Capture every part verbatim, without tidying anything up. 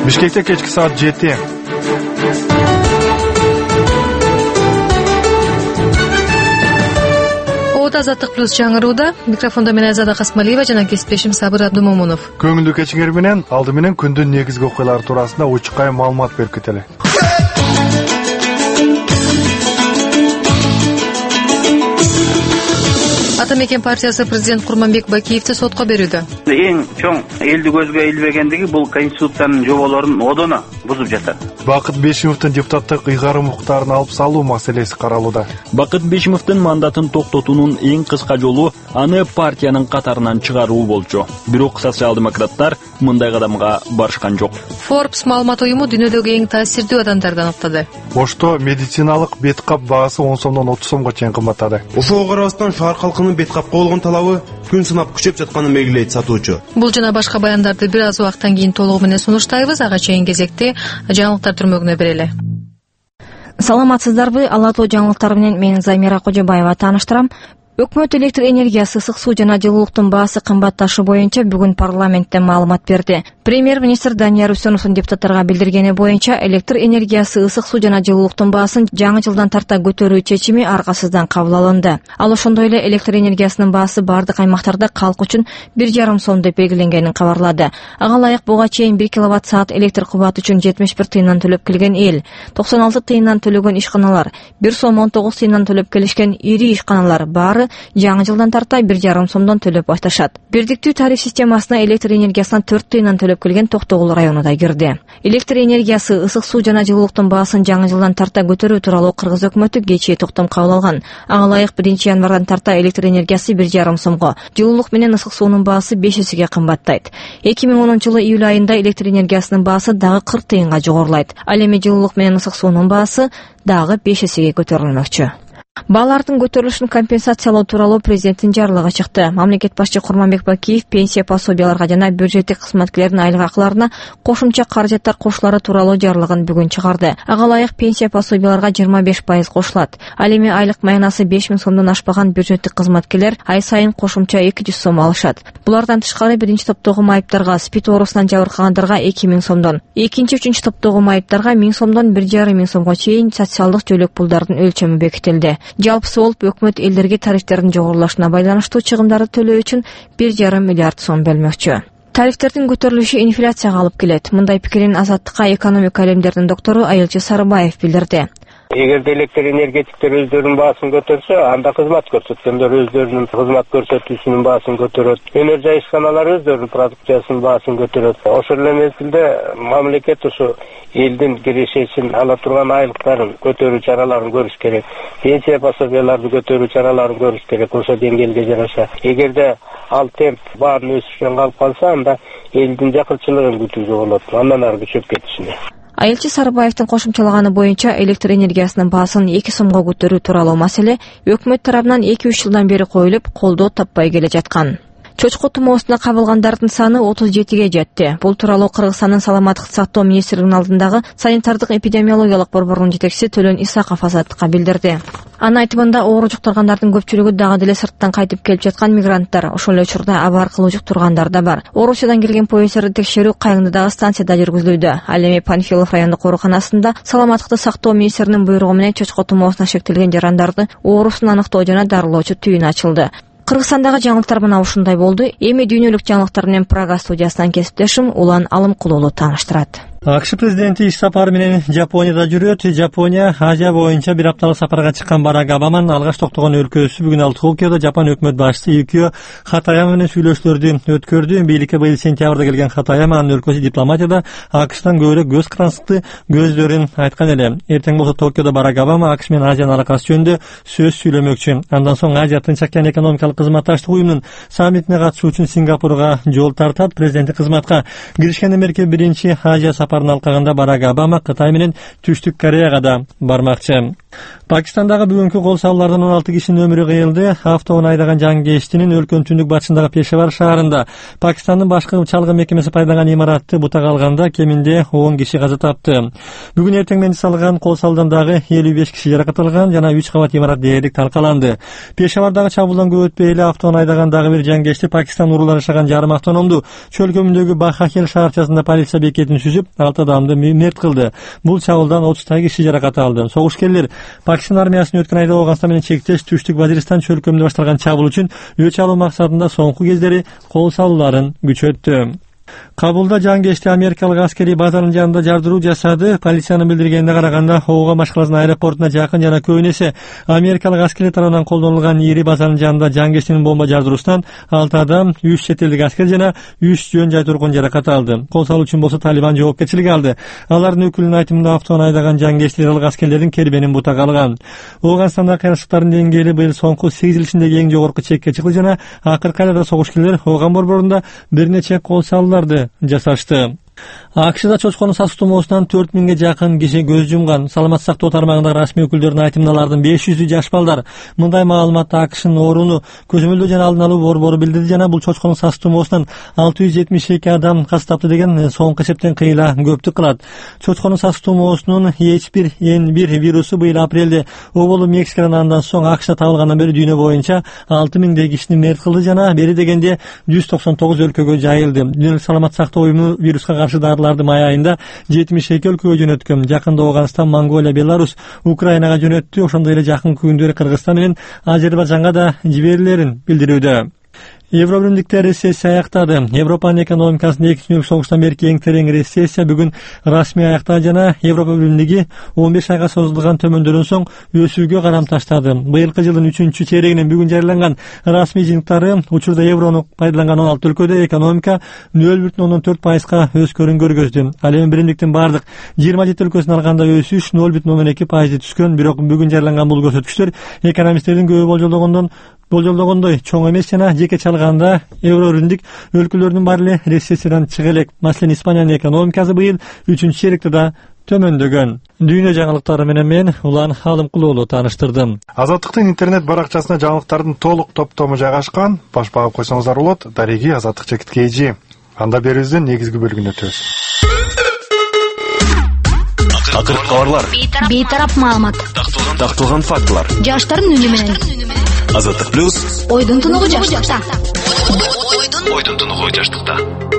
Бишкекте кечки саат жети. Азаттык плюс жаңырууда. Микрофонда мен Азада Касмалиева жана кесиптешим Сабыр Абдумомунов. Көңүлдүү кечиңер менен алды менен күндүн негизги окуялары туурасында учукай маалымат берип кетели. Ата мекен партиясы президент Курманбек Бакиевди сотко берүүдө. Эң чоң элди көзгө илбегендиги бул конституциянын жоболорун одоно бузуп жатат. Бакыт Бешимовдун депутаттык ыйгарым укуктарын алып салуу маселеси каралууда. Бакыт Бешимовдун мандатын токтотуунун эң кыска жолу аны партиянын катарынан чыгаруу болчу. Бирок социал-демократтар мындай кадамга барышкан жок. Forbes маалымат уюму дүйнөдөгү эң таасирдүү адамдарды аныктады. Ошто медициналык бет кап баасы он сомдон отуз сомго чейин кымбаттады. Ошого карабастан шаар калкынын бет капка болгон талабы күн санап күчөп жатканын белгилейт сатуучу. Бул жана башка баяндарды бир аз убакыттан кийин толугу менен сунуштайбыз. Ага чейин кезекте жаңылыктар түрмөгүнө берели. Саламатсыздарбы? Ала тоо жаңылыктар менен мен Замира Кожобаева тааныштырам. Өкмөт электр энергиясы, ысык суу жана жылуулуктун баасы кымбатташы боюнча бүгүн парламентте маалымат берди. Премьер-министр Данияр Үсөновдун депутаттарга билдиргени боюнча электр энергиясы, ысык суу жана жылуулуктун баасын жаңы жылдан тарта көтөрүү чечими аркасыздан кабыл алынды. Ал ошондой эле электр энергиясынын баасы бардык аймактарда калк үчүн бир жарым сом деп белгиленгенин кабарлады. Ага ылайык буга чейин бир киловатт саат электр кубаты үчүн жетимиш бир тыйындан төлөп келген эл, токсон алты тыйындан төлөгөн ишканалар, бир сом он тогуз тыйындан төлөп келишкен ири ишканалар баары жаңы жылдан тарта бир жарым сомдон төлөп башташат. Бирдиктүү тариф системасына электр энергиясынан төрт тыйындан төлөп келген Токтогул району да кирди. Электр энергиясы, ысык суу жана жылуулуктун баасын жаңы жылдан тарта көтөрүү тууралуу Кыргыз өкмөтү кечээ токтом кабыл алган. Ага ылайык биринчи январдан тарта электр энергиясы бир жарым сомго, жылуулук менен ысык суунун баасы беш эсеге кымбаттайт. эки миң онунчу жылы июль айында электр энергиясынын баасы дагы кырк тыйынга жогорулайт. Ал эми жылуулук менен ысык суунун баасы дагы беш эсеге көтөрүлмөкчү. Баалардын көтөрүлүшүн компенсациялоо тууралуу президенттин жарлыгы чыкты. Мамлекет башчы Курманбек Бакиев пенсия пособияларга жана бюджеттик кызматкерлердин айлык акыларына кошумча каражаттар кошулары тууралуу жарлыгын бүгүн чыгарды. Ага ылайык пенсия пособияларга жыйырма беш пайыз кошулат. Ал эми айлык маянасы беш миң сомдон ашпаган бюджеттик кызматкерлер ай сайын кошумча эки жүз сом алышат. Булардан тышкары биринчи топтогу майыптарга, спид оорусунан жабыркагандарга эки миң сомдон, экинчи үчүнчү топтогу майыптарга миң сомдон бир жарым миң сомго чейин социалдык жөлөк пулдардын өлчөмү бекитилди. Жалпысы болуп өкмөт элдерге тарифтердин жогорулашына байланыштуу чыгымдарды төлөө үчүн бир жарым миллиард сом бөлмөкчү. Тарифтердин көтөрүлүшү инфляцияга алып келет. Мындай пикирин Азаттыкка экономика илимдеринин доктору Айылчы Сарыбаев билдирди. Эгерде электр энергетиктер өздөрүнүн баасын көтөрсө, анда кызмат көрсөткөндөр өздөрүнүн кызмат көрсөтүүсүнүн баасын көтөрөт. Өнөр жай ишканалар өздөрүнүн продукциясынын баасын көтөрөт. Ошол эле мезгилде мамлекет ушу элдин кирешесин ала турган айлыктарын көтөрүү чараларын көрүш керек. Пенсия пособияларды көтөрүү чараларын көрүш керек ошо деңгээлге жараша. Эгерде ал темп баарын өсүшкөн калып калса, анда элдин жакырчылыгын күтүүгө болот. Андан ары күчөп кетишине. Айылчы Сарыбаевдин кошумчалаганы боюнча электр энергиясынын баасын эки сомго көтөрүү тууралуу маселе өкмөт тарабынан эки үч жылдан бери коюлуп, колдоо таппай келе жаткан. Чочко тумоосуна кабылгандардын саны отуз жетиге жетти. Бул тууралуу Кыргызстандын саламаттык сактоо министрлигинин алдындагы санитардык эпидемиологиялык борбордун жетекчиси Төлөн Исаков Азаттыкка билдирди. Анын айтымында оору жуктургандардын көпчүлүгү дагы деле сырттан кайтып келип жаткан мигранттар, ошол эле учурда аба аркылуу жуктургандар да бар. Орусиядан келген поезддерди текшерүү Кайыңдыдагы станцияда жүргүзүлүүдө. Ал эми Панфилов райондук ооруканасында саламаттыкты сактоо министринин буйругу менен чочко тумоосуна шектелген жарандарды оорусун аныктоо жана дарылоочу түйүн ачылды. Кыргызстандагы жаңылыктар мына ушундай болду. Эми дүйнөлүк жаңылыктар менен Прага студиясынан кесиптешим Улан Алымкулуулу тааныштырат. АКШ президенти иш сапары менен Жапонияда жүрөт. Жапония Азия боюнча бир апталык сапарга чыккан Барак Обаманын алгач токтогон өлкөсү бүгүн ал Токиодо Жапон өкмөт башчысы Юкио Хатаяма менен сүйлөшүүлөрдү өткөрдү. Бийликке быйыл сентябрда келген Хатаяма анын өлкөсү дипломатияда АКШтан көбүрөөк көз карандыкты көздөрүн айткан эле. Эртең болсо Токиодо Барак Обама АКШ менен Азиянын алакасы жөнүндө сөз сүйлөмөкчү. Андан соң Азия Тынч океан экономикалык кызматташтык уюмунун саммитине катышуу үчүн Сингапурга жол тартат. Президенттик кызматка киришкенден берки биринчи Азия сапарын алкаганда Барак Обама Кытай менен Түштүк Кореяга да бармакчы. Пакистандагы бүгүнкү кол салуулардан он алты кишинин өмүрү кыйылды. Автоун айдаган жангештинин өлкөнүн түндүк батышындагы Пешавар шаарында Пакистандын башкы чалгы мекемеси пайдаланган имаратты бутак алганда кеминде он киши каза тапты. Бүгүн эртең менен жасалган кол салуудан дагы элүү беш киши жаракат алган жана үч кабат имарат дээрлик талкаланды. Пешавардагы чабуулдан көп өтпөй эле автоун айдаган дагы бир жангешти Пакистан уруулары жашаган жарым автономду чөлкөмүндөгү Бахахел шаарчасында полиция бекетин сүзүп, алты адамды мерт кылды. Бул чабуулдан отуздай киши жаракат алды. Согушкерлер Пакистан армиясынын өткөн айда Афганистан менен чектеш түштүк Вазиристан чөлкөмүндө башталган чабуул үчүн өч алуу максатында соңку кездери кол салууларын күчөттү. Кабулда жангешти америкалык аскерий базанын жанында жардыруу жасады. Полициянын билдиргенине караганда, оога Машкалазын аэропортуна жакын жана көбүнесе америкалык аскерлер тарабынан колдонулган ири базанын жанында жангештинин бомба жардыруусунан алты адам, үч чет элдик аскер жана үч жөн жай тургун жаракат алды. Кол салуу үчүн болсо Талибан жоопкерчилик алды. Алардын өкүлүнүн айтымында автоун айдаган жангештер алык аскерлердин кербенин бутак алган. Ооганстандагы кыйынчылыктардын деңгээли быйыл соңку сегиз жыл ичиндеги эң жогорку чекке чыкты жана акыркы айларда согушкерлер Ооган борборунда бир нече кол салууларды жасашты. АКШда чочконун сасык тумоосунан төрт миңге жакын киши көз жумган. Саламат сактоо тармагындагы расмий өкүлдөрдүн айтымында алардын беш жүзү жаш балдар. Мындай маалыматты АКШнын орууну көзөмөлдөө жана алдын алуу борбору билдирди жана бул чочконун сасык тумоосунан алты жүз жетимиш эки адам каза тапты деген соңку эсептен кыйла көптүк кылат. Чочконун сасык тумоосунун эйч бир эн бир вирусу быйыл апрелде Оболу Мексикадан андан соң АКШда табылгандан бери дүйнө боюнча алты миңдей кишини мерт кылды жана бери дегенде жүз токсон тогуз өлкөгө жайылды. Дүйнөлүк саламат сактоо уюму вируска каршы дарыларды май айында жетимиш эки өлкөгө жөнөткөн. Жакында Ооганстан, Монголия, Беларусь, Украинага жөнөттү. Ошондой эле жакын күндөрү Кыргызстан менен Азербайжанга да жиберилерин билдирүүдө. Евробиримдикте рецессия аяктады. Европанын экономикасында экинчи дүнөлүк согуштан берки эң терең рецессия бүгүн расмий аяктады жана Европа биримдиги он беш айга созулган төмөндөрдөн соң өсүүгө карам таштады. Быйылкы жылдын үчүнчү чейрегинен бүгүн жарыяланган расмий жыйынтыктары учурда еврону пайдаланган он алты өлкөдө экономика нөл бүтүн ондон төрт пайызга өскөрүн көргөздү. Ал эми биримдиктин бардык жыйырма жети өлкөсүн алганда өсүш нөл бүтүн ондон эки пайызды түшкөн. Бирок бүгүн жарыяланган бул көрсөткүчтөр экономисттердин көбү болжолдогондон болжолдогондой чоң эмес жана жеке чалганда евробиримдик өлкөлөрдүн баары эле рецессиядан чыга элек. Маселен, Испаниянын экономикасы быйыл үчүнчү чейректе да төмөндөгөн. Дүйнө жаңылыктары менен мен Улан Халымкулуулу тааныштырдым. Азаттыктын интернет баракчасына жаңылыктардын толук топтому жайгашкан. Баш багып койсоңуздар болот. Дареги Азаттык чекит кейжи. Анда берүүбүздүн негизги бөлүгүнө өтөбүз. Акыркы кабарлар, бейтарап маалымат, такталган фактылар, жаштардын үнү менен. Азаттык плюс, Ойдун тунугу жаштыкта. Ойдун тунугу жаштыкта.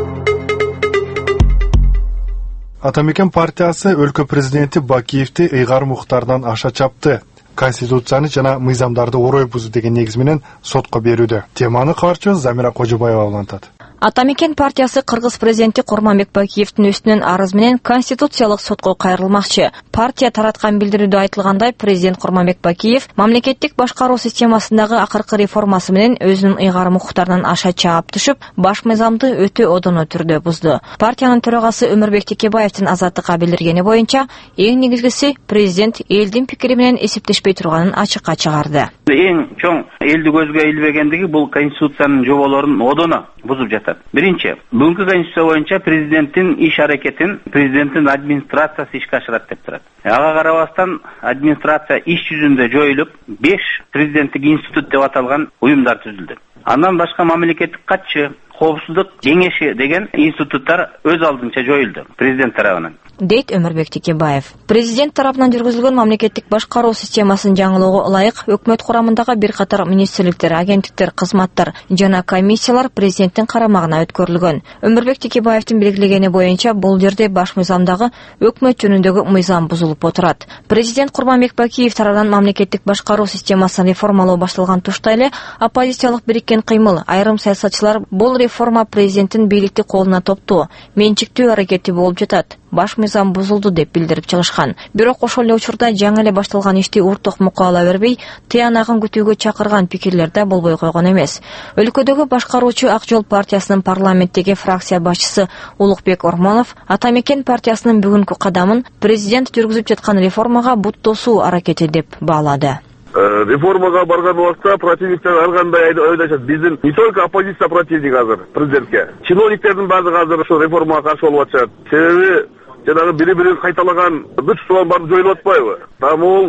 Атамекен партиясы өлкө президенти Бакиевди ыйгар муктардан аша чапты. Конституцияны жана мыйзамдарды орой бузуу деген негиз менен сотко берүүдө. Теманы каарчыбыз Замира Кожобаева улантат. Атамекен партиясы Кыргыз президенти Курманбек Бакиевдин үстүнөн арыз менен конституциялык сотко кайрылмакчы. Партия тараткан билдирүүдө айтылгандай, президент Курманбек Бакиев мамлекеттик башкаруу системасындагы акыркы реформасы менен өзүнүн ыйгарым укуктарынан аша чаап түшүп, баш мыйзамды өтө одоно түрдө бузду. Партиянын төрагасы Өмүрбек Текебаевдин Азаттыкка билдиргени боюнча, эң негизгиси президент элдин пикири менен эсептешпей турганын ачыкка чыгарды. Эң чоң элди көзгө илбегендиги бул конституциянын жоболорун одоно бузуп жатат. Биринчи, бүгүнкү конституция боюнча президенттин иш аракетин президенттин администрациясы ишке ашырат деп турат. Ага карабастан администрация иш жүзүндө жоюлуп, беш президенттик институт деп аталган уюмдар түзүлдү. Андан башка мамлекеттик катчы, коопсуздук кеңеши деген институттар өз алдынча жоюлду президент тарабынан. Дейт Өмүрбек Текебаев. Президент тарабынан жүргүзүлгөн мамлекеттик башкаруу системасын жаңылоого ылайык өкмөт курамындагы бир катар министрликтер, агенттиктер, кызматтар жана комиссиялар президенттин карамагына өткөрүлгөн. Өмүрбек Текебаевдин белгилегени боюнча бул жерде баш мыйзамдагы өкмөт жөнүндөгү мыйзам бузулуп отурат. Президент Курманбек Бакиев тарабынан мамлекеттик башкаруу системасын реформалоо башталган тушта эле оппозициялык бириккен кыймыл, айрым саясатчылар бул реформа президенттин бийликти колуна топтоо, менчиктүү аракети болуп жатат, баш мыйзам бузулду деп билдирип чыгышкан. Бирок ошол эле учурда жаңы эле башталган ишти уртук мукаала бербей, тыянагын күтүүгө чакырган пикирлер да болбой койгон эмес. Өлкөдөгү башкаруучу Ак Жол партиясынын парламенттеги фракция башчысы Улукбек Ормонов Атамекен партиясынын бүгүнкү кадамын президент жүргүзүп жаткан реформага бут тосуу аракети деп баалады. Реформага барган убакта противниктер ар кандай ойлошот. Биздин не только оппозиция противник азыр президентке. Чиновниктердин баардыгы азыр ошол реформага каршы болуп атышат. Себеби жанагы бири-бирин кайталаган күч суан баары жоюлуп атпайбы? Там ол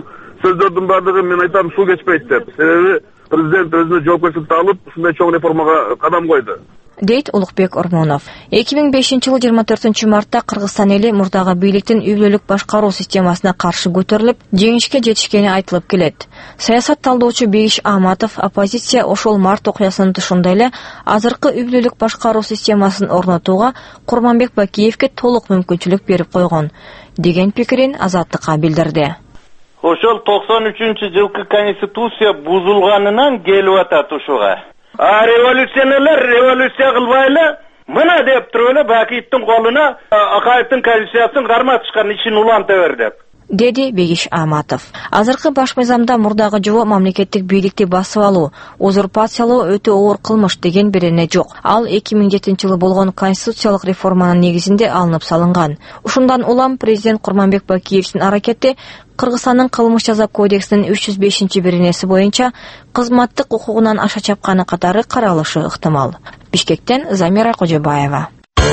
сөздөрдүн баардыгы мен айтам суу кечпейт деп. Себеби президент өзүнө жоопкерчиликти алып, ушундай чоң реформага кадам койду, дейт Улукбек Ормонов. эки миң бешинчи жылы жыйырма төртүнчү мартта Кыргызстан эли мурдагы бийликтин үй бүлөлүк башкаруу системасына каршы көтөрүлүп, жеңишке жетишкени айтылып келет. Саясат талдоочу Бегиш Аматов оппозиция ошол март окуясынын тышында эле азыркы үй бүлөлүк башкаруу системасын орнотууга Курманбек Бакиевке толук мүмкүнчүлүк берип койгон деген пикирин Азаттыкка билдирди. Ошол токсон үчүнчү жылкы конституция бузулганынан келип атат ушуга. А революционерлер революция кылбай эле мына деп туруп эле Бакиевдин колуна Акаевдин конституциясын карматышкан, ишин уланта бер деп, деди Бегиш Аматов. Азыркы баш мыйзамда мурдагы жобо мамлекеттик бийликти басып алуу, узурпациялоо өтө оор кылмыш деген берене жок. Ал эки миң жетинчи жылы болгон конституциялык реформанын негизинде алынып салынган. Ушундан улам президент Курманбек Бакиевдин аракети Кыргызстандын кылмыш жаза кодексинин үч жүз бешинчи беренеси боюнча кызматтык укугунан аша чапканы катары каралышы ыктымал. Бишкектен Замира Кожобаева.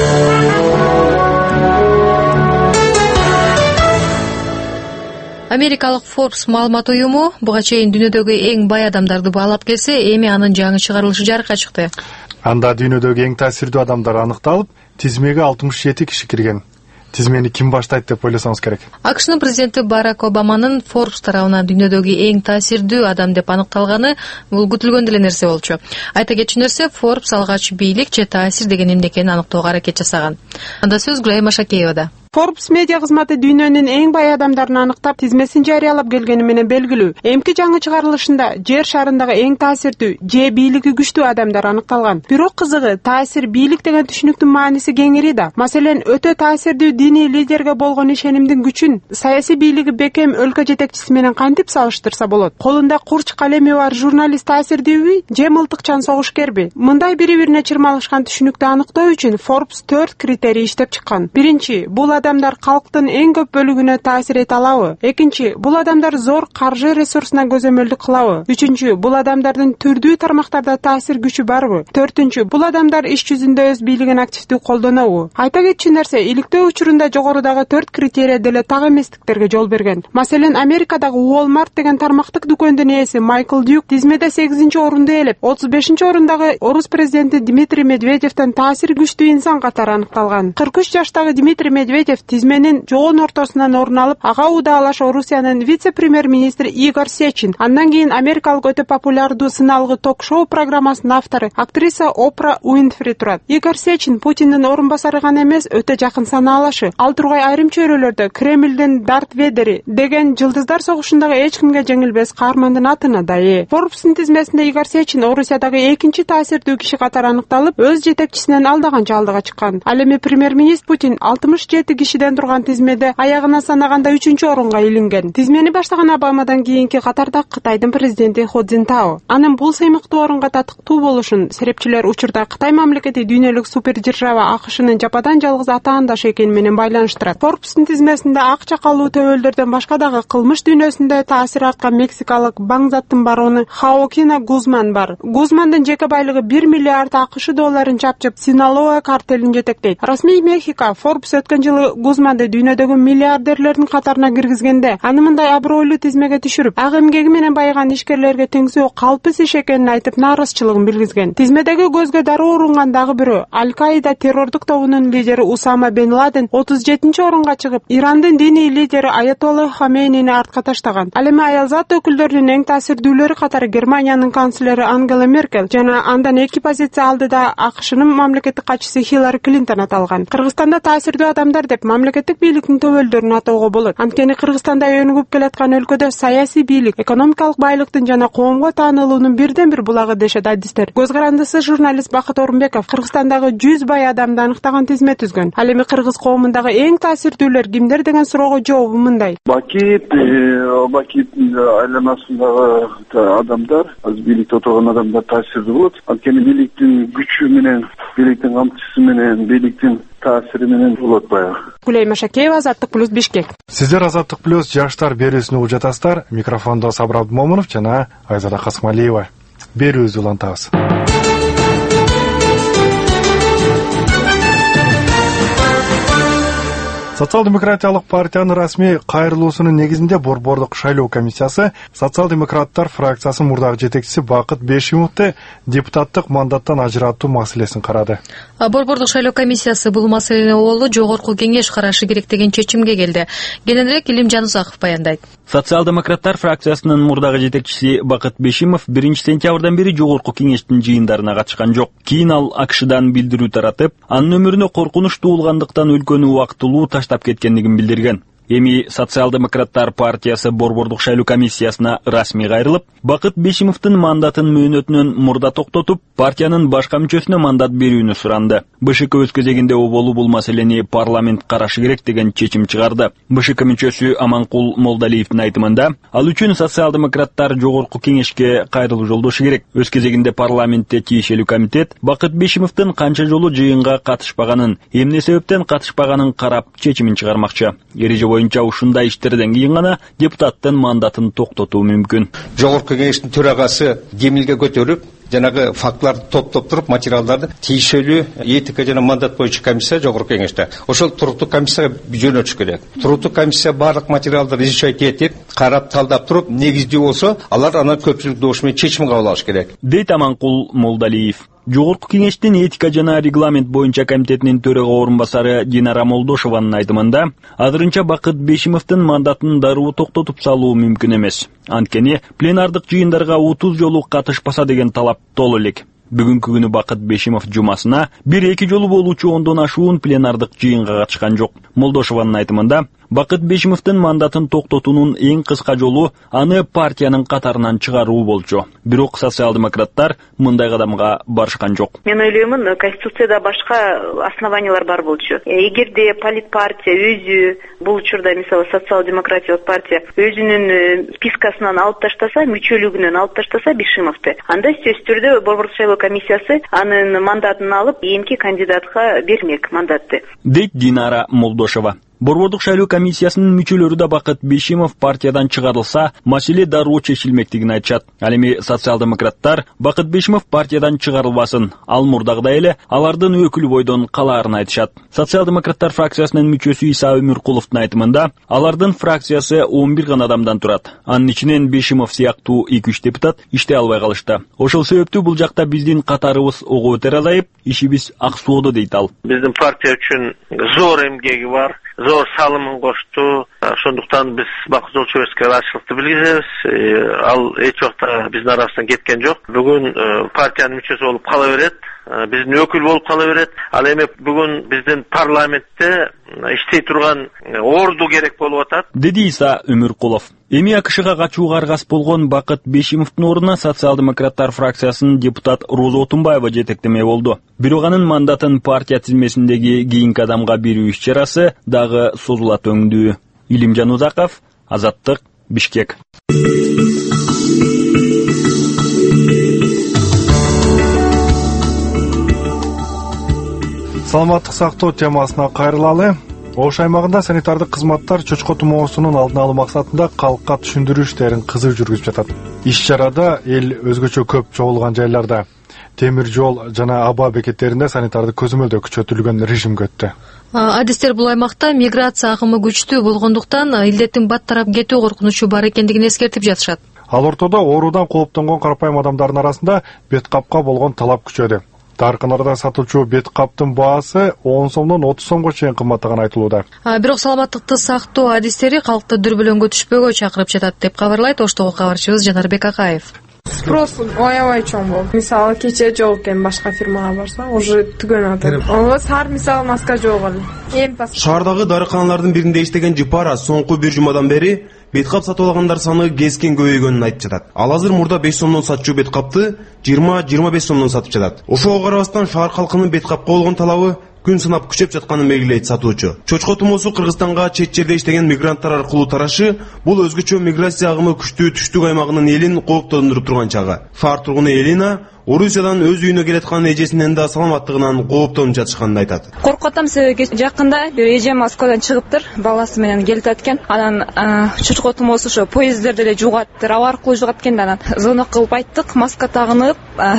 Америкалык Forbes маалымат уюму буга чейин дүйнөдөгү эң бай адамдарды баалап келсе, эми анын жаңы чыгарылышы жарыкка чыкты. Анда дүйнөдөгү эң таасирдүү адамдар аныкталып, тизмеге алтымыш жети киши кирген. Тизмени ким баштайт деп ойлосоңуз керек? АКШнын президенти Барак Обаманын Forbes тарабынан дүйнөдөгү эң таасирдүү адам деп аныкталганы бул күтүлгөн деле нерсе болчу. Айта кетчү нерсе, Forbes алгач бийлик же таасир деген эмне экенин аныктоого аракет жасаган. Анда сөз Гүлай Машакеевада. Forbes медиа кызматы дүйнөнүн эң бай адамдарын аныктап, тизмесин жарыялап келгени менен белгилүү. Эмки жаңы чыгарылышында жер шарындагы эң таасирдүү же бийлиги күчтүү адамдар аныкталган. Бирок кызыгы, таасир, бийлик деген түшүнүктүн мааниси кеңири да. Маселен, өтө таасирдүү диний лидерге болгон ишенимдин күчүн саясий бийлиги бекем өлкө жетекчиси менен кантип салыштырса болот? Колунда курч калеми бар журналист таасирдүүбү же мылтыкчан согушкерби? Мындай бири-бирине чырмалышкан түшүнүктү аныктоо үчүн Forbes төрт критерий иштеп чыккан. Биринчи, бул адамдар калктын эң көп бөлүгүнө таасир эте алабы? Экинчи, бул адамдар зор каржы ресурсуна көзөмөлдүк кылабы? Үчүнчү, бул адамдардын түрдүү тармактарда таасир күчү барбы? Төртүнчү, бул адамдар иш жүзүндө өз бийлигин активдүү колдонобу? Айта кетчү нерсе, иликтөө учурунда жогорудагы төрт критерий деле так эместиктерге жол берген. Маселен, Америкадагы Walmart деген тармактык дүкөндүн ээси Майкл Дюк тизмеде сегизинчи орунду ээлеп, отуз бешинчи орундагы орус президенти Дмитрий Медведевден таасир күчтүү инсан катары аныкталган. кырк үч жаштагы Дмитрий Медведев тизменин жоон ортосунан орун алып, ага удаалаш Орусиянын вице-премьер-министри Игорь Сечин, андан кийин америкалык өтө популярдуу сыналгы ток-шоу программасынын автору актриса Опра Уинфри турат. Игорь Сечин Путиндин орун басары гана эмес, өтө жакын санаалашы. Ал тургай айрым чөйрөлөрдө Кремлдин Дарт Ведери деген жылдыздар согушундагы эч кимге жеңилбес каармандын атына да ээ. Forbes'тун тизмесинде Игорь Сечин Орусиядагы экинчи таасирдүү киши катары аныкталып, өз жетекчисинен алдаганча алдыга чыккан. Ал эми премьер-министр Путин алтымыш жети кишиден турган тизмеде аягына санаганда үчүнчү орунга илинген. Тизмени баштаган Обамадан кийинки катарда Кытайдын президенти Хо Цзинтао. Анын бул сыймыктуу орунга татыктуу болушун серепчилер учурда Кытай мамлекети дүйнөлүк супердержава АКШнын жападан жалгыз атаандашы экени менен байланыштырат. Forbes'тун тизмесинде ак чакалуу төбөлдөрдөн башка дагы кылмыш дүйнөсүндө таасир арткан мексикалык баңзаттын барону Хоакина Гузман бар. Гузмандын жеке байлыгы бир миллиард АКШ долларын чапчып, Синалоа картелин жетектейт. Расмий Мехико Forbes өткөн жылы Гузманды дүйнөдөгү миллиардерлердин катарына киргизгенде, аны мындай абройлуу тизмеге түшүрүп, ак эмгеги менен байыган ишкерлерге теңсөө калпыс иш экенин айтып нааразычылыгын билгизген. Тизмедеги көзгө дароо урунган дагы бирөө Аль-Каида террордук тобунун лидери Усама бен Ладен отуз жетинчи орунга чыгып, Ирандын диний лидери Аятолла Хамейнини артка таштаган. Ал эми аялзат өкүлдөрүнүн эң таасирдүүлөрү катары Германиянын канцлери Ангела Меркель жана андан эки позиция алдыда АКШнын мамлекеттик катчысы Хиллари Клинтон аталган. Кыргызстанда таасирдүү адамдар деп мамлекеттик бийликтин төбөлдөрүн атоого болот. Анткени Кыргызстанда өнүгүп келаткан өлкөдө саясий бийлик, экономикалык байлыктын жана коомго таанылуунун бирден бир булагы дешет адистер. Көз карандысы журналист Бакыт Орунбеков Кыргызстандагы жүз бай адамды аныктаган тизме түзгөн. Ал эми кыргыз коомундагы эң таасирдүүлөр кимдер деген суроого жообу мындай. Бакит, Бакиттин айланасындагы адамдар, аз бийликте отурган адамдар таасирдүү болот. Анткени бийликтин күчү менен, бийликтин камчысы менен, бийликтин таасири менен болот баягы. Гүлай Машакеева, Азаттык плюс, Бишкек. Сиздер Азаттык плюс жаштар берүүсүн угуп жатасыздар. Микрофондо Сабыр Абдымомунов жана Айзада Касымалиева. Берүүбүздү улантабыз. Социал-демократиялык партиянын расмий кайрылуусунун негизинде Борбордук шайлоо комиссиясы социал-демократтар фракциясынын мурдагы жетекчиси Бакыт Бешимовду депутаттык мандаттан ажыратуу маселесин карады. Борбордук шайлоо комиссиясы бул маселени олу жогорку кеңеш карашы керек деген чечимге келди. Кененирээк Илим Жанузаков баяндайт. Социал-демократтар фракциясынын мурдагы жетекчиси Бакыт Бешимов биринчи сентябрдан бери жогорку кеңештин жыйындарына катышкан жок. Кийин ал АКШдан билдирүү таратып, анын өмүрүнө коркунуч туулгандыктан өлкөнү убактылуу таштап кеткендигин билдирген. Эми социал-демократтар партиясы Борбордук шайлоо комиссиясына расмий кайрылып, Бакыт Бешимовдун мандатын мөөнөтүнөн мурда токтотуп, партиянын башка мүчөсүнө мандат берүүнү суранды. БШК өз кезегинде оболу бул маселени парламент карашы керек деген чечим чыгарды. БШК мүчөсү Аманкул Молдалиевдин айтымында, ал үчүн социал-демократтар жогорку кеңешке кайрылуу жолдошу керек. Өз кезегинде парламентте тиешелүү комитет Бакыт Бешимовдун канча жолу жыйынга катышпаганын, эмне себептен катышпаганын карап чечимин чыгармакчы. Эреже боюнча ушундай иштерден кийин гана депутаттын мандатын токтотуу мүмкүн. Жогорку кеңештин төрагасы демилге көтөрүп, жанагы фактыларды топтоп туруп, материалдарды тиешелүү этика жана мандат боюнча комиссия жогорку кеңеште. Ошол туруктуу комиссияга жөнөтүш керек. Туруктуу комиссия барлык материалдарды изучать этип, карап, талдап туруп, негиздүү болсо, алар анан көпчүлүк добуш менен чечим кабыл алыш керек. Дейт Аманкул Молдалиев. Жогорку кеңештин этика жана регламент боюнча комитетинин төрага орун басары Динара Молдошованын айтымында, азырынча Бакыт Бешимовдун мандатын дароо токтотуп салуу мүмкүн эмес. Анткени пленардык жыйындарга отуз жолу катышпаса деген талап толо элек. Бүгүнкү күнү Бакыт Бешимов жумасына бир-эки жолу болуучу ондон ашуун пленардык жыйынга катышкан жок. Молдошованын айтымында, Бакыт Бешимовдун мандатын токтотуунун эң кыска жолу аны партиянын катарынан чыгаруу болчу. Бирок социал-демократтар мындай кадамга барышкан жок. Мен ойлоймун, Конституцияда башка основаниялар бар болчу. Эгерде политпартия өзү бул учурда мисалы социал-демократиялык партия өзүнүн спискасынан алып таштаса, мүчөлүгүнөн алып таштаса Бешимовду, анда сөзсүз түрдө Борбордук шайлоо комиссиясы анын мандатын алып, эмки кандидатка бермек мандатты. Дейт Динара Молдошова. Борбордук шайлоо комиссиясынын мүчөлөрү да Бакыт Бешимов партиядан чыгарылса, маселе дароо чечилмектигин айтышат. Ал эми социал-демократтар Бакыт Бешимов партиядан чыгарылбасын, ал мурдагыдай эле алардын өкүл бойдон калаарын айтышат. Социал-демократтар фракциясынын мүчөсү Иса Өмүркуловдун айтымында, алардын фракциясы он бир гана адамдан турат. Анын ичинен Бешимов сыяктуу эки үч депутат иштей албай калышты. Ошол себептүү бул жакта биздин катарыбыз ого бетер азайып, ишибиз ак сууда дейт ал. Биздин партия үчүн зор эмгеги бар. Зор салымын кошту. Ошондуктан биз Бакыт Жолчубековге ырайчылыкты билдиребиз. Ал эч убакта биздин арабыздан кеткен жок. Бүгүн партиянын мүчөсү болуп кала берет. Биздин өкүл болуп кала берет. Ал эми бүгүн биздин парламентте иштей турган орду керек болуп атат. Деди Иса Өмүркулов. Эми АКШга качууга аргас болгон Бакыт Бешимовдун ордуна социал-демократтар фракциясынын депутат Роза Отунбаева жетектеме болду. Бирок анын мандатын партия тизмесиндеги кийинки адамга берүү иш-чарасы дагы созулат өңдүү. Илим Жанузаков, Азаттык, Бишкек. Саламаттык сактоо темасына кайрылалы. Ош аймагында санитардык кызматтар чочко тумоосунун алдын алуу максатында калкка түшүндүрүү иштерин кызуу жүргүзүп жатат. Иш-чарада эл өзгөчө көп чогулган жайларда, темир жол жана аба бекеттеринде санитардык көзөмөлдөө күчөтүлгөн режимге өттү. Адистер бул аймакта миграция агымы күчтүү болгондуктан илдеттин баттарап кетүү коркунучу бар экендигин эскертип жатышат. Ал ортодо оорудан кооптонгон карапайым адамдардын арасында бет капка болгон талап күчөдү. Дарканарда сатылчу бет каптын баасы он сомдон отуз сомго чейин кымбаттаганы айтылууда. Бирок саламаттыкты сактоо адистери калкты дүрбөлөңгө түшпөөгө чакырып жатат деп кабарлайт Оштогу кабарчыбыз Жанарбек Акаев. Спрос аябай чоң болду. Мисалы кече жок экен башка фирмага барса, уже түгөнүп атат. Ага сар мисалы маска жок эле. Эм тас. Шаардагы дарыканалардын биринде иштеген Жипара соңку бир жумадан бери бет кап сатып алгандар саны кескен көбөйгөнүн айтып жатат. Ал азыр мурда беш сомдон сатчу бет капты жыйырма жыйырма беш сомдон сатып жатат. Ошого карабастан шаар калкынын бет капка болгон талабы күн санап күчөп жатканын белгилейт сатуучу. Чочко тумоосу Кыргызстанга чет жерде иштеген мигранттар аркылуу тарашы бул өзгөчө миграция агымы күчтүү түштүк аймагынын элин кооптондуруп турган чагы. Фар тургуну Элина Орусиядан өз үйүнө келаткан эжесинин да саламаттыгынан кооптонуп жатышканын айтат. Коркуп атам, себеби жакында бир эже Москвадан чыгыптыр, баласы менен келип аткан. Анан чочко тумоосу ошо поезддерде эле жугаттыр, аба аркылуу жугат экен. Анан звонок кылып айттык, маска тагынып,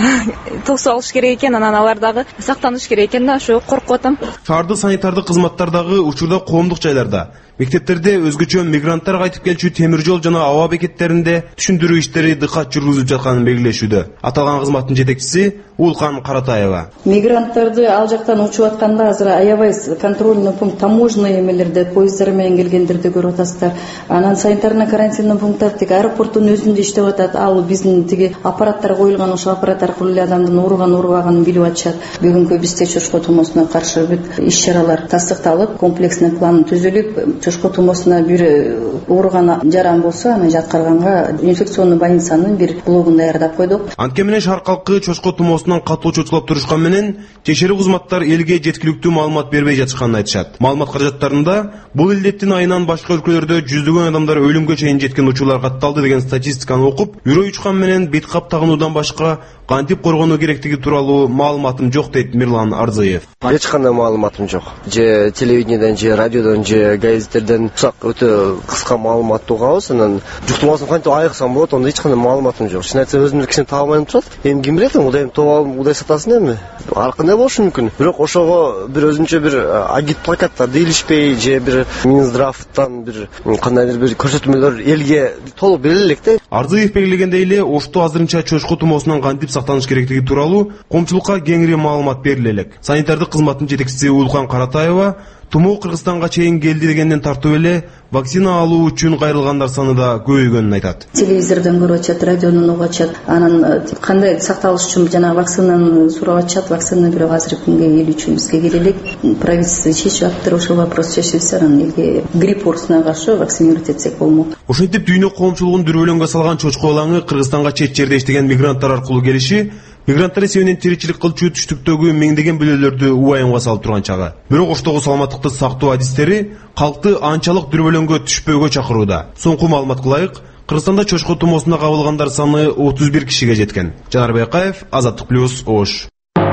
тосуп алыш керек экен, анан алар дагы сактаныш керек экен да, ошо коркуп атам. Шаардык санитардык кызматтар дагы учурда коомдук жайларда, мектептерде өзгөчө мигранттар кайтып келчү темир жол жана аба бекеттеринде түшүндүрүү иштери дыкат жүргүзүлүп жатканын белгилешүүдө. Аталган кызматтын жетекчиси Улкан Каратаева. Мигранттарды ал жактан учуп атканда азыр аябайсыз, контрольный пункт, таможенный эмелерде поезддар менен келгендерди көрүп атасыздар. Анан санитарный карантинный пункттар тик аэропорттун өзүндө иштеп атат. Ал биздин тиги аппараттар коюлган, ошо аппарат аркылуу эле адамдын ооруган оорубаганын билип атышат. Бүгүнкү бизде чочко тумоосуна каршы бүт иш-чаралар тастыкталып, комплексный план түзүлүп, чочко тумоосуна бир ооруган жаран болсо, аны жаткырганга инфекционный больницанын бир блогун даярдап койдук. Анткени менен шаар калкы чочко тумоосунан катуу чочулап турушкан менен текшерүү кызматтар элге жеткиликтүү маалымат бербей жатышканын айтышат. Маалымат каражаттарында бул илдеттин айынан башка өлкөлөрдө жүздөгөн адамдар өлүмгө чейин жеткен учурлар катталды деген статистиканы окуп, үрөй учкан менен бет кап тагынуудан башка кантип коргонуу керектиги тууралуу маалыматым жок дейт Мирлан Арзыев. Эч кандай маалыматым жок. Же телевидениеден, же радиодон, же газеттерден усак өтө кыска маалымат угабыз. Анан жуктурмасын кантип айыксам болот, онда эч кандай маалыматым жок. Чын айтсам өзүмдү кичине таба алмай турат. Эми ким билет, Кудайым топ алып, Кудай сатасын эми. Ар кандай болушу мүмкүн. Бирок ошого бир өзүнчө бир агит плакаттарды илишпей, же бир Минздравтан бир кандайдыр бир көрсөтмөлөр элге толук бериле элек да. Арзыев белгилегендей эле, Ошто азырынча чочко тумоосунан кантип сактаныш керектиги тууралуу коомчулукка кеңири маалымат бериле элек. Санитардык кызматтын жетекчиси Улкан Каратаева тумоо Кыргызстанга чейин келди дегенден тартып эле вакцина алуу үчүн кайрылгандар саны да көбөйгөнүн айтат. Телевизордон көрүп атышат, радионун угуп атышат. Анан кандай сакталыш үчүн жана вакцинаны сурап атышат. Вакцина бирок азыркы күнгө эл үчүн бизге керелик. Правительство чечип аптыр, ошол вопрос чечилсе, анан элге грипп оорусуна каршы вакцинировать этсек болмок. Ошентип дүйнө коомчулугун дүрбөлөңгө салган чочко ылаңы Кыргызстанга чет жерде иштеген мигранттар аркылуу келиши мигранттар эсебинен тиричилик кылчу түштүктөгү миңдеген бөлөлөрдү убайымга салып турган чагы. Бирок Оштогу саламаттыкты сактоо адистери калкты анчалык дүрбөлөңгө түшпөөгө чакырууда. Соңку маалыматка ылайык, Кыргызстанда чочко тумоосуна кабылгандар саны отуз бир кишиге жеткен. Жанар Байкаев, Азаттык плюс, Ош.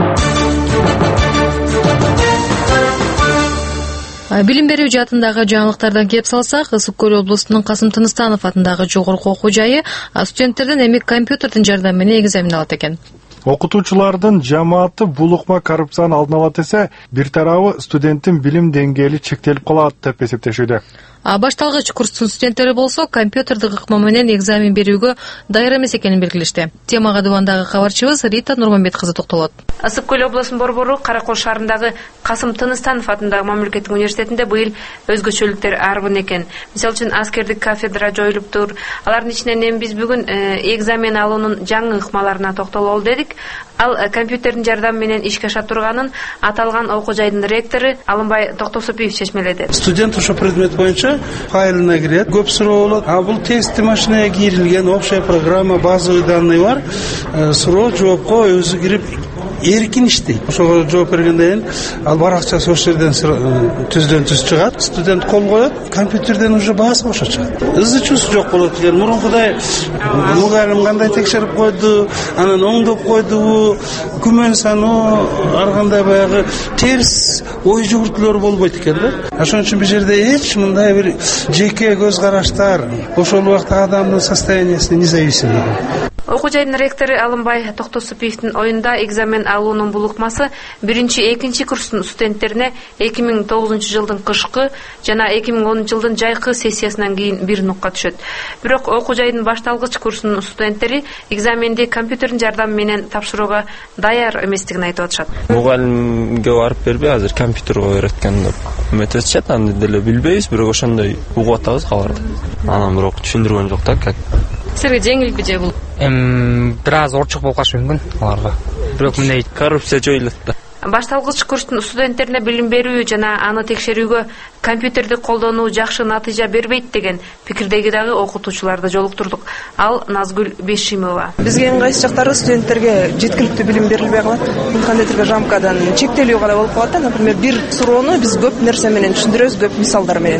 Билим берүү жаатындагы жаңылыктардан кеп салсак, Ысык Көл облусунун Касым Тыныстанов атындагы жогорку окуу жайы студенттерден эми компьютердин жардамы менен экзамен алат экен. Окутуучулардын жамааты бул ыкма коррупцияны алдын ала десе, бир тарабы студенттин билим деңгээли чектелип калат деп эсептешүүдө. А башталгыч курстун студенттери болсо компьютердик ыкма менен экзамен берүүгө даяр эмес экенин белгилешти. Темага дубандагы кабарчыбыз Рита Нурманбет кызы токтолот. Ысык Көл облусунун борбору Кара Кол шаарындагы Касым Тыныстанов атындагы мамлекеттик университетинде быйыл өзгөчөлүктөр арбын экен. Мисалы үчүн аскердик кафедра жоюлуптур. Алардын ичинен эми биз бүгүн экзамен алуунун жаңы ыкмаларына токтололу дедик. Ал компьютердин жардамы менен ишке аша турганын аталган окуу жайдын ректору Алымбай Токтосопиев чечмеледи. Студент ошо предмет боюнча файлына кирет, көп суроо болот. А бул тестти машинага кирилген общая программа, базовый данные бар. Суроо жоопко өзү кирип эркин иштейт. Ошого жооп бергенден кийин ал баракчасы ошол жерден түздөн түз чыгат. Студент кол коет, компьютерден уже басып ошо чыгат. Ызы чуусу жок болот экен. Мурункудай мугалим кандай текшерип койду, анан оңдоп койдубу, күмөн саноо, ар кандай баягы терс ой жүгүртүүлөр болбойт экен да. Ошон үчүн бул жерде эч мындай бир жеке көз караштар, ошол убакта адамдын состояниясына независимо. Окуу жайдын ректору Алымбай Токтосопиевдин оюнда экзамен алуунун бул ыкмасы биринчи, экинчи курстун студенттерине эки миң тогузунчу жылдын кышкы жана эки миң онунчу жылдын жайкы сессиясынан кийин бир нукка түшөт. Бирок окуу жайдын башталгыч курсунун студенттери экзаменди компьютердин жардамы менен тапшырууга даяр эместигин айтып атышат. Мугалимге барып бербей, азыр компьютерге үйрөткөн деп эметип атышат. Аны деле билбейбиз, бирок ошондой угуп атабыз кабарды. Анан бирок түшүндүргөн жок да, как. Силерге жеңилби же бул? Эм, бир аз орчук болуп калышы мүмкүн аларга. Бирок мындай коррупция жоюлат да. Башталгыч курстун студенттерине билим берүү жана аны текшерүүгө компьютерди колдонуу жакшы натыйжа бербейт деген пикирдеги дагы окутуучуларды жолуктурдук. Ал Назгүл Бешимова. Бизге ыңгай жактары студенттерге жеткиликтүү билим берилбей калат. Кандайдыр бир рамкадан чектелүү гана болуп калат да. Например, бир суроону биз көп нерсе менен түшүндүрөбүз, көп мисалдар менен.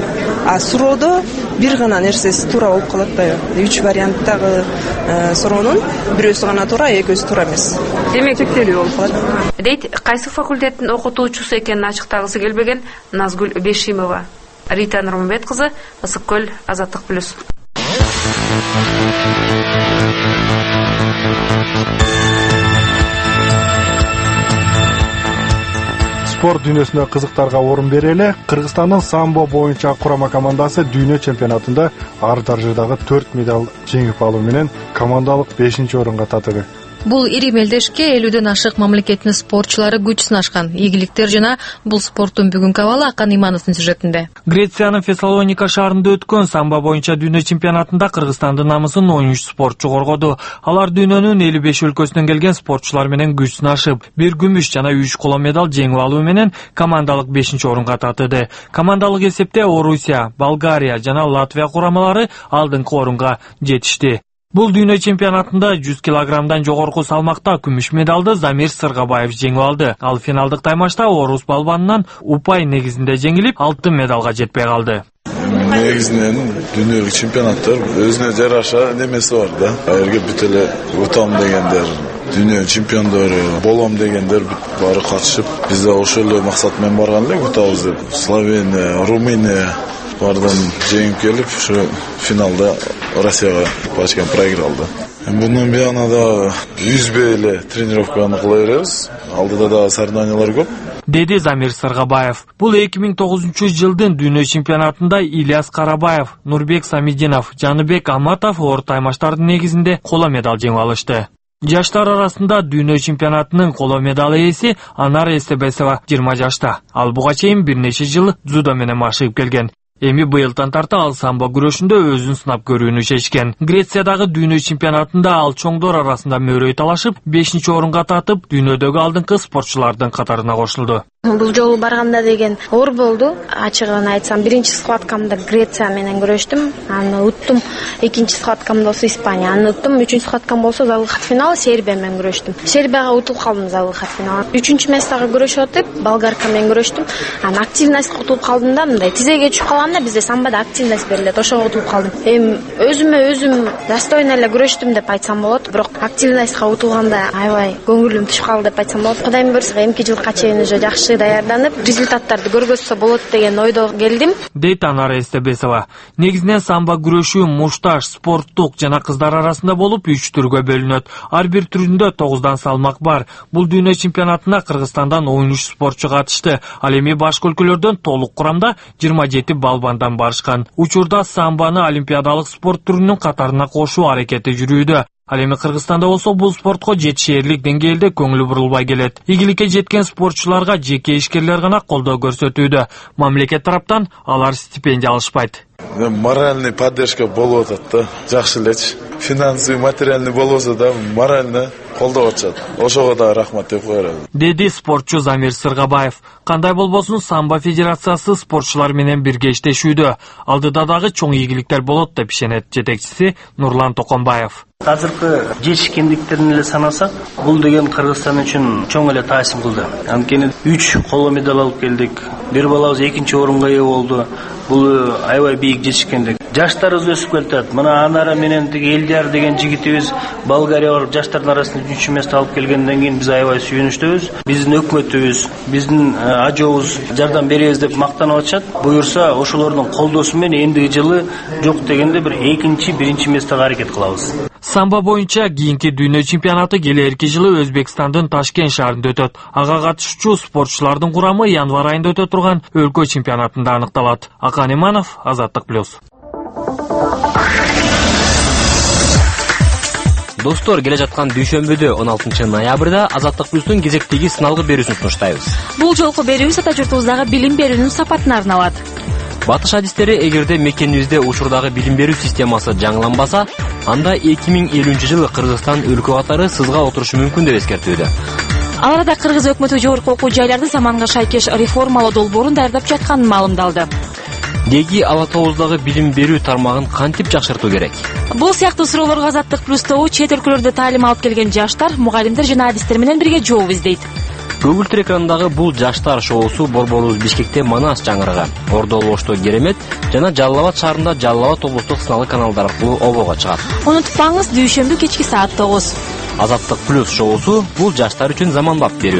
а суроодо бир гана нерсеси туура болуп калат да. Үч варианттагы суроонун бирөөсү гана туура, экөөсү туура эмес. Демек чектелүү болуп калат. Дейт, кайсы факультеттин окутуучусу экенин ачыктагысы келбеген Назгүл Бешимова. Рита Нурмамбет кызы, Ысык көл, Азаттык плюс. Спорт дүйнөсүндө кызыктарга орун берели. Кыргызстандын самбо боюнча курама командасы дүйнө чемпионатында ар даражадагы төрт медаль жеңип алуу менен командалык бешинчи орунга татыды. Бул ири мелдешке элүүдөн ашык мамлекеттин спортчулары күч сынашкан. Ийгиликтер жана бул спорттун бүгүнкү абалы Акан Имановдун сюжетинде. Грециянын Фессалоника шаарында өткөн самбо боюнча дүйнө чемпионатында Кыргызстандын намысын он үч спортчу коргоду. Алар дүйнөнүн элүү беш өлкөсүнөн келген спортчулар менен күч сынашып, бир күмүш жана үч коло медаль жеңип алуу менен командалык бешинчи орунга татыды. Командалык эсепте Орусия, Болгария жана Латвия курамалары алдыңкы орунга жетишти. Бул дүйнө чемпионатында жүз килограммдан жогорку салмакта күмүш медалды Замир Сыргабаев жеңип алды. Ал финалдык таймашта орус балбанынан упай негизинде жеңилип, алтын медалга жетпей калды. Негизинен дүйнөлүк чемпионаттар өзүнө жараша немеси бар да. Айырга бүт эле утам дегендер, дүйнө чемпиондору болом дегендер баары катышып, биз да ошол эле максат менен барган элек утабыз деп. Словения, Румыния бардан жеңип келип, ушу финалда Россияга башкан проигралды. Bundan bir yana da yüzбей эле тренировканы кыла беребиз. Алдыда да соревнованиялар көп. Деди Замир Сыргабаев. Бул эки миң тогузунчу жылдын дүйнө чемпионатында Ильяс Карабаев, Нурбек Самидинов, Жаныбек Аматов орто таймаштардын негизинде коло медаль жеңип алышты. Жаштар арасында дүйнө чемпионатынын коло медаль ээси Анар Эстебесова жыйырма жашта. Ал буга чейин бир нече жыл дзюдо менен машыгып келген. Эми быйылдан тарта ал самбо күрөшүндө өзүн сынап көрүүнү чечкен. Грециядагы дүйнө чемпионатында ал чоңдор арасында мөрөй талашып, бешинчи орунга татып, дүйнөдөгү алдыңкы спортчулардын катарына кошулду. Бул жолу барганда деген оор болду. Ачыгын айтсам, биринчи схваткамда Греция менен күрөштүм, аны уттум. Экинчи схваткам болсо Испания, аны уттум. Үчүнчү схваткам болсо залгы хат финал Сербия менен күрөштүм. Сербияга утулуп калдым залгы хат финал. Үчүнчү местага күрөшүп атып, болгарка менен күрөштүм. Аны активностька утулуп калдым да, мындай тизеге түшүп калганда бизде самбода активность берилет, ошого утулуп калдым. Эми өзүмө өзүм достойно эле күрөштүм деп айтсам болот, бирок активностька утулганда аябай көңүлүм түшүп калды деп айтсам болот. Кудайым буйрса эмки жылга чейин уже жакшы даярданып, результаттарды көргөзсө болот деген ойдо келдим. Дейт Анар Эстебесова. Негизинен самбо күрөшүү мушташ, спорттук жана кыздар арасында болуп үч түргө бөлүнөт. Ар бир түрүндө тогуздан салмак бар. Бул дүйнө чемпионатына Кыргызстандан он үч спортчу катышты. Ал эми башка өлкөлөрдөн толук курамда жыйырма жети балбандан барышкан. Учурда самбону олимпиадалык спорт түрүнүн катарына кошуу аракети жүрүүдө. Ал эми Кыргызстанда болсо бул спортко жетишээрлик деңгээлде көңүлү бурулбай келет. Ийгиликке жеткен спортчуларга жеке ишкерлер гана колдоо көрсөтүүдө. Мамлекет тараптан алар стипендия алышпайт. Моральный поддержка болуп атат да, жакшы элечи. Финансый, материальный болбосо да, морально колдоп атышат. Ошого да рахмат деп коерам. Деди спортчу Замир Сыргабаев. Кандай болбосун самбо федерациясы спортчулар менен бирге иштешүүдө. Алдыда дагы чоң ийгиликтер болот деп ишенет жетекчиси Нурлан Токонбаев. Азыркы жетишкендиктерин эле санасак, бул деген Кыргызстан үчүн чоң эле таасир кылды. Анткени үч коло медаль алып келдик. Бир балабыз экинчи орунга ээ болду. Бул аябай бийик жетишкендик. Жаштарыбыз өсүп келатат. Мына Анара менен тиги Элдияр деген жигитибиз Болгария барып жаштардын арасында үчүнчү место алып келгенден кийин биз аябай сүйүнүчтүбүз. Биздин өкмөтүбүз, биздин ажообуз жардам беребиз деп мактанып атышат. Буюрса, ошолордун колдоосу менен эндиги жылы жок дегенде бир экинчи, биринчи местого аракет кылабыз. Самбо боюнча кийинки дүйнө чемпионаты келерки жылы Өзбекстандын Ташкент шаарында өтөт. Ага катышуучу спортчулардын курамы январь айында өтө турган өлкө чемпионатында аныкталат. Акан Иманов, Азаттык плюс. Достор, келе жаткан дүйшөмбүдө он алтынчы ноябрда Азаттык плюстун кезектеги сыналгы берүүсүн сунуштайбыз. Бул жолку берүүбүз ата журтубуздагы билим берүүнүн сапатына арналат. Батыш адистери эгерде мекенибизде учурдагы билим берүү системасы жаңыланбаса, анда эки миң элүүнчү жылы Кыргызстан өлкө катары сызга отурушу мүмкүн деп эскертүүдө. Ал арада Кыргыз өкмөтү жогорку окуу жайларды заманга шайкеш реформалоо долбоорун даярдап жатканын маалымдалды. Деги ала тобуздагы билим берүү тармагын кантип жакшыртуу керек? Бул сыяктуу суроолорго Азаттык плюс тобу чет өлкөлөрдө таалим алып келген жаштар, мугалимдер жана адистер менен бирге жооп издейт. Көгүлтүр экрандагы бул жаштар шоусу Борборубуз Бишкекте Манас жаңырыгы, Ордол Ошто Керемет жана Жалал Абад шаарында Жалал Абад облустук сыналгы каналдар аркылуу обого чыгат. Унутпаңыз, дүйшөмбү кечки саат тогуз. Азаттык плюс шоусу бул жаштар үчүн замандап берүү.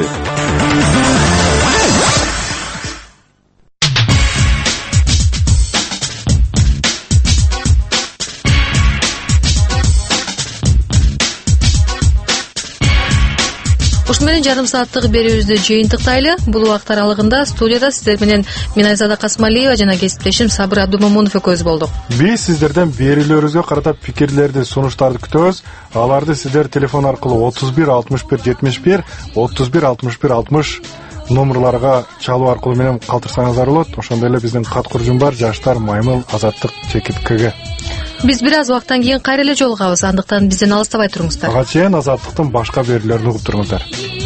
Ушу менен жарым сааттык берүүбүздү жыйынтыктайлы. Бул убакыт аралыгында студияда сиздер менен мен Айзада Касмалиева жана кесиптешим Сабыр Абдумомунов экөөбүз болдук. Биз сиздерден берүүлөрүңүзгө карата пикирлерди, сунуштарды күтөбүз. Аларды сиздер телефон аркылуу отуз бир алтымыш бир жетимиш бир, отуз бир алтымыш бир алтымыш номерларга чалуу аркылуу менен калтырсаңыздар болот. Ошондой эле биздин кат куржум бар жаштар маймыл азаттык чекиткеге. Биз бир аз убакыттан кийин кайра эле жолугабыз, андыктан бизден алыстабай туруңуздар. Ага чейин азаттыктын башка берүүлөрүн угуп туруңуздар.